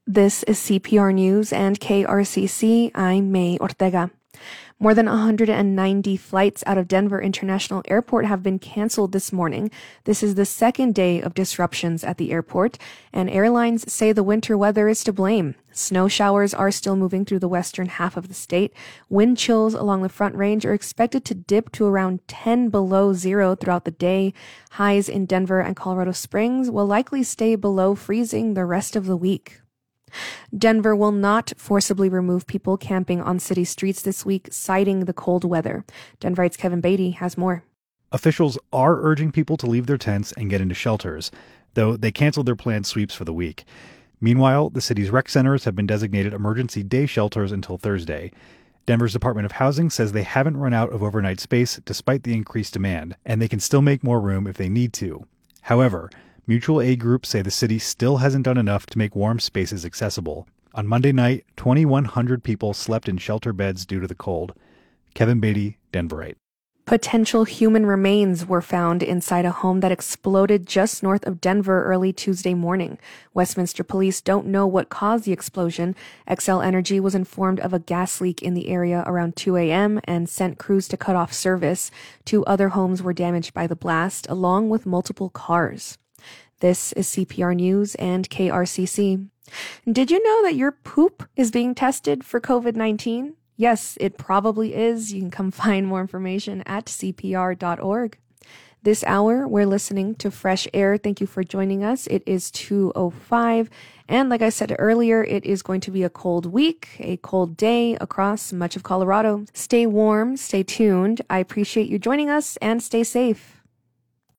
This is CPR News and KRCC. I'm May Ortega. More than 190 flights out of Denver International Airport have been canceled this morning. This is the second day of disruptions at the airport, and airlines say the winter weather is to blame. Snow showers are still moving through the western half of the state. Wind chills along the Front Range are expected to dip to around 10 below zero throughout the day. Highs in Denver and Colorado Springs will likely stay below freezing the rest of the week. Denver will not forcibly remove people camping on city streets this week, citing the cold weather. Denverite's Kevin Beatty has more. Officials are urging people to leave their tents and get into shelters, though they canceled their planned sweeps for the week. Meanwhile, the city's rec centers have been designated emergency day shelters until Thursday. Denver's Department of Housing says they haven't run out of overnight space despite the increased demand, and they can still make more room if they need to. However, mutual aid groups say the city still hasn't done enough to make warm spaces accessible. On Monday night, 2,100 people slept in shelter beds due to the cold. Kevin Beatty, Denverite. Potential human remains were found inside a home that exploded just north of Denver early Tuesday morning. Westminster police don't know what caused the explosion. Xcel Energy was informed of a gas leak in the area around 2 a.m. and sent crews to cut off service. 2 other homes were damaged by the blast, along with multiple cars. This is CPR News and KRCC. Did you know that your poop is being tested for COVID-19? Yes, it probably is. You can come find more information at cpr.org. This hour, we're listening to Fresh Air. Thank you for joining us. It is 2:05. And like I said earlier, it is going to be a cold week, a cold day across much of Colorado. Stay warm, stay tuned. I appreciate you joining us and stay safe.